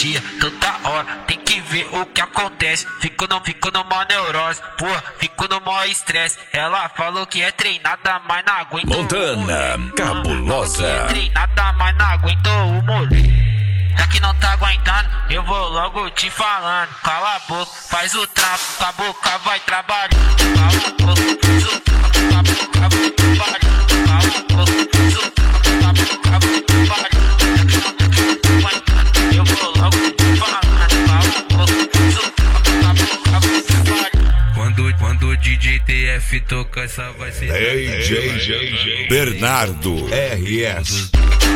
dia, toda hora, tem que ver o que acontece. Fico numa neurose, porra, fico no maior estresse. Ela falou que é treinada, mas não aguentou. Montana, cabulosa. É treinada, mas não aguentou o moleque. Já que não tá aguentando, eu vou logo te falando. Cala a boca, faz o trampo, com a boca vai trabalhando. Cala a boca, faz o trampo, com a boca vai trabalhando. Cala a boca, faz o trampo, com a boca vai trabalhando. Já que não tá aguentando, eu vou logo te falando. Cala a boca, faz o trampo, com a boca vai trabalhando. Quando o DJ TF toca, essa vai ser DJ Bernardo RS.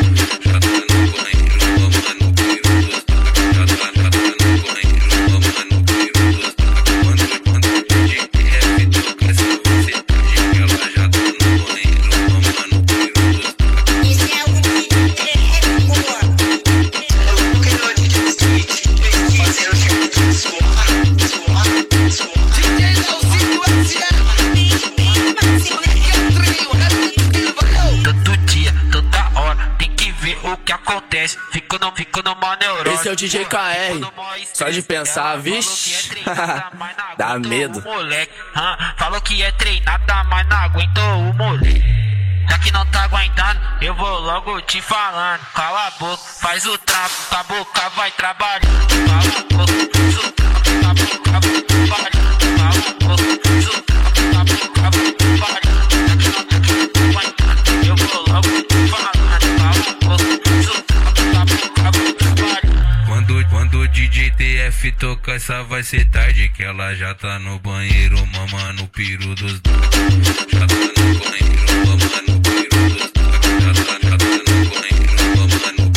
O que acontece, fico numa neurose. Esse é o DJ KR, só de pensar, vixe, dá medo. Moleque, falou que é treinada, mas não aguentou o moleque. Já que não tá aguentando, eu vou logo te falando. Cala a boca, faz o trampo, com a boca vai trabalhando. Cala a boca, faz o trampo, com a boca vai trabalhando. Cala a boca, faz o trampo, com a boca vai trabalhando. Já que não tá aguentando, eu vou logo te falando. Quando o DJ TF toca, essa vai ser tarde, que ela já tá no banheiro, mamando o piru dos dois. Já tá no banheiro, mamando o piru dos dois. Já tá no banheiro, mamando